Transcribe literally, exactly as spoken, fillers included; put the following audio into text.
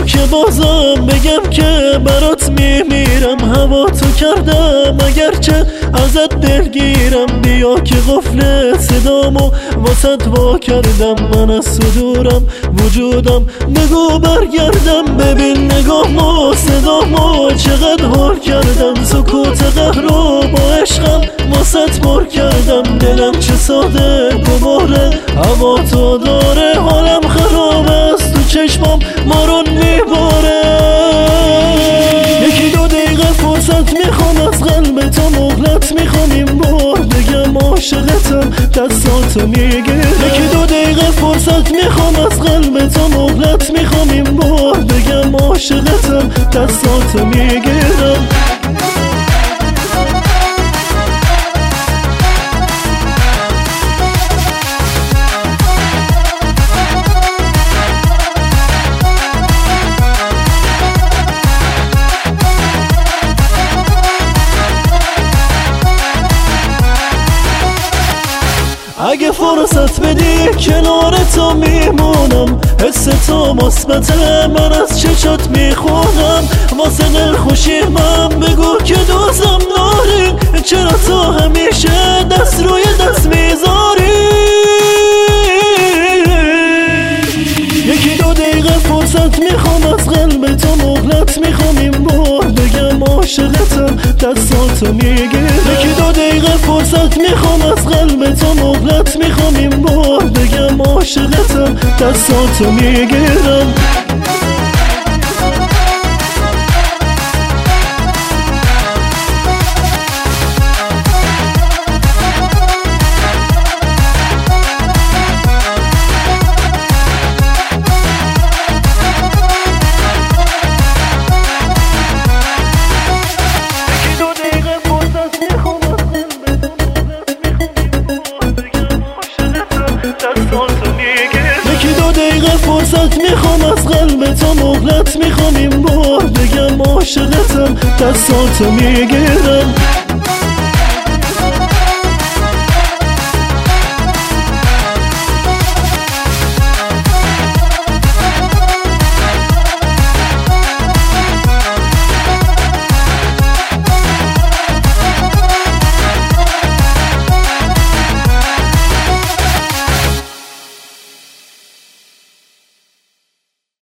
که بازم بگم که برات میمیرم. هوا تو کردم اگرچه ازت دلگیرم. بیا که قفل صدامو واسط وا کردم. من از صدورم وجودم بگو برگردم. ببین نگاهمو صدامو چقدر حال کردم. سکوت قهر رو با عشقم واسط پر کردم. دلم چه ساده بباره هوا تو داره. حالم خراب است تو چشمم مارون میباره. یکی دو دقیقه فرصت میخوام از قلب تو مهلت میخوام. این بار بگم عاشقتم دستاتو میگیرم. یکی دو دقیقه فرصت میخوام از قلب تو مهلت میخوام. این بار بگم عاشقتم دستاتو میگیرم. اگه فرصت بدی کنار تو میمونم. حس تو مثبته من از چشات میخونم. واسه دلخوشی من بگو که دوستم داری. چرا تو همیشه دست روی دست میذاری؟ یکی دو دقیقه فرصت میخوام از قلب تو مهلت میخوام. این بار بگم عاشقتم دستاتو میگیرم. یکی دو دقیقه فرصت میخوام از قلب تو مهلت میخوام. این بار بگم عاشقتم دستاتو میگیرم. یکی دو دقیقه فرصت میخوام از قلب تو مهلت میخوام. این بار بگم عاشقتم دستاتو میگیرم.